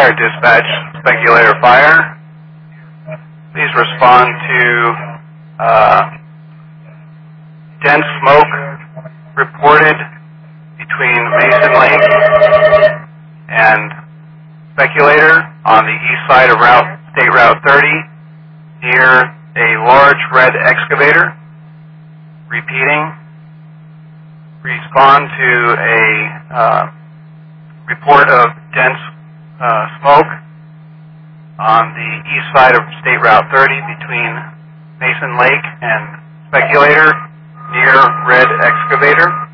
Fire Dispatch, speculator fire. Please respond to dense smoke reported between Mason Lake and Speculator on the east side of State Route 30 near a large red excavator. Repeating, respond to a report of dense smoke on the east side of State Route 30 between Mason Lake and Speculator near red excavator.